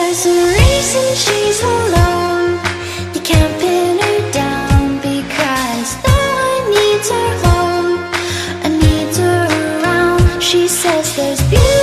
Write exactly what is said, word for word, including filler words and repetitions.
there's a reason she's alone. You can't pin her down, because no one needs her home and needs her around. She says there's beauty